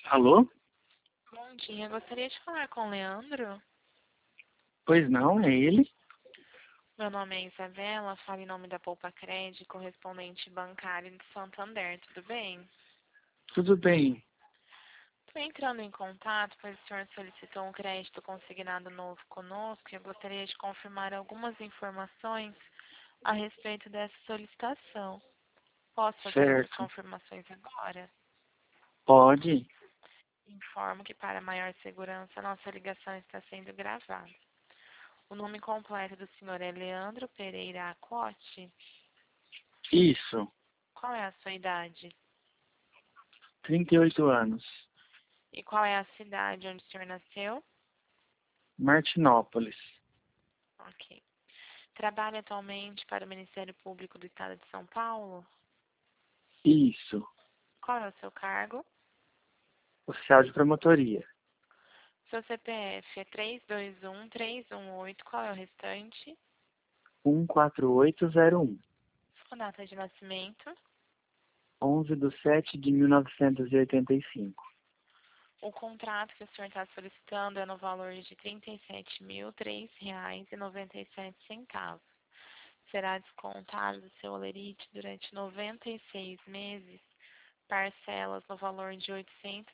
Alô? Bom dia, gostaria de falar com o Leandro. Pois não, é ele? Meu nome é Isabela, falo em nome da Poupa Cred, correspondente bancário de Santander, tudo bem? Tudo bem. Estou entrando em contato, pois o senhor solicitou um crédito consignado novo conosco e eu gostaria de confirmar algumas informações a respeito dessa solicitação. Posso fazer essas Certo. confirmações agora? Pode? Informo que para maior segurança nossa ligação está sendo gravada. O nome completo do senhor é Leandro Pereira Acote. Isso. Qual é a sua idade? 38 anos. E qual é a cidade onde o senhor nasceu? Martinópolis. Ok. Trabalha atualmente para o Ministério Público do Estado de São Paulo? Isso. Qual é o seu cargo? Oficial de promotoria. Seu CPF é 321318. Qual é o restante? 14801. Sua data de nascimento? 11/7/1985. O contrato que o senhor está solicitando é no valor de R$ 37.003,97. Será descontado do seu holerite durante 96 meses, parcelas no valor de R$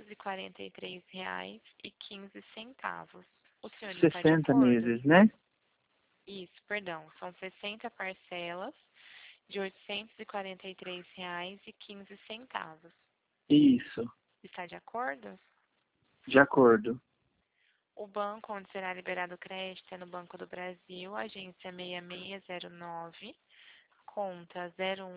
843,15. O senhor está de 60 acordo? meses, né? Isso, perdão, são 60 parcelas de R$ 843,15. Isso. Está de acordo? De acordo. O banco onde será liberado o crédito é no Banco do Brasil, agência 6609, conta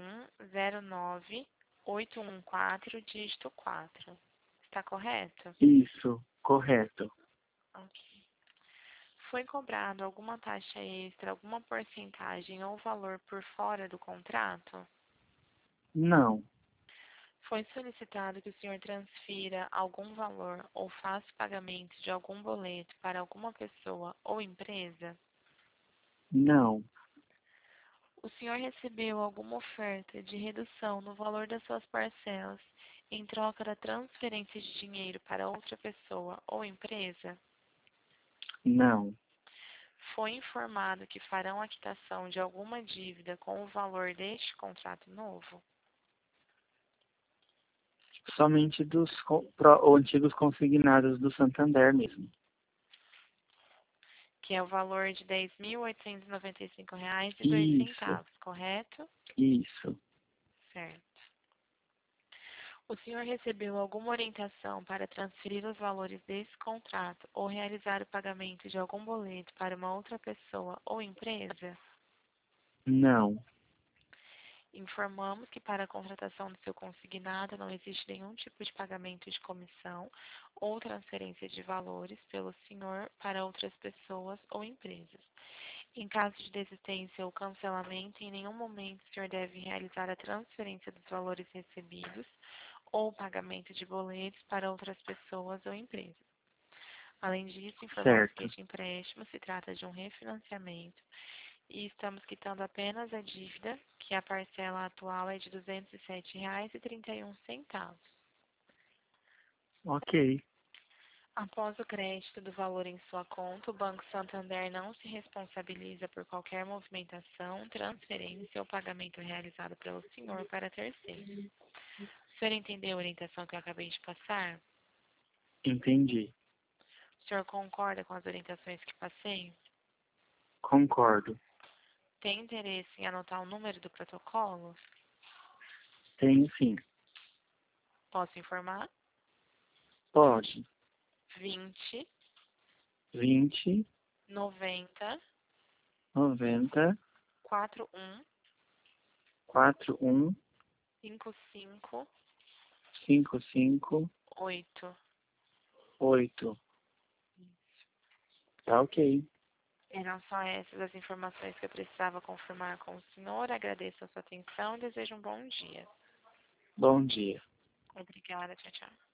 0109814, dígito 4. Está correto? Isso. Correto. Ok. Foi cobrado alguma taxa extra, alguma porcentagem ou valor por fora do contrato? Não. Foi solicitado que o senhor transfira algum valor ou faça pagamento de algum boleto para alguma pessoa ou empresa? Não. O senhor recebeu alguma oferta de redução no valor das suas parcelas em troca da transferência de dinheiro para outra pessoa ou empresa? Não. Foi informado que farão a quitação de alguma dívida com o valor deste contrato novo? Somente dos antigos consignados do Santander mesmo. Que é o valor de R$ 10.895,02, Isso. correto? Isso. Certo. O senhor recebeu alguma orientação para transferir os valores desse contrato ou realizar o pagamento de algum boleto para uma outra pessoa ou empresa? Não. Informamos que para a contratação do seu consignado não existe nenhum tipo de pagamento de comissão ou transferência de valores pelo senhor para outras pessoas ou empresas. Em caso de desistência ou cancelamento, em nenhum momento o senhor deve realizar a transferência dos valores recebidos ou pagamento de boletos para outras pessoas ou empresas. Além disso, informamos que Certo. este empréstimo se trata de um refinanciamento e estamos quitando apenas a dívida, que a parcela atual é de R$ 207,31. Ok. Após o crédito do valor em sua conta, o Banco Santander não se responsabiliza por qualquer movimentação, transferência ou pagamento realizado pelo senhor para terceiros. O senhor entendeu a orientação que eu acabei de passar? Entendi. O senhor concorda com as orientações que passei? Concordo. Tem interesse em anotar o número do protocolo? Tenho sim. Posso informar? Pode. 20 20, 90 90, 41 41, 55 55, 8. 8. Tá ok. Eram só essas as informações que eu precisava confirmar com o senhor. Agradeço a sua atenção e desejo um bom dia. Bom dia. Obrigada, tchau, tchau.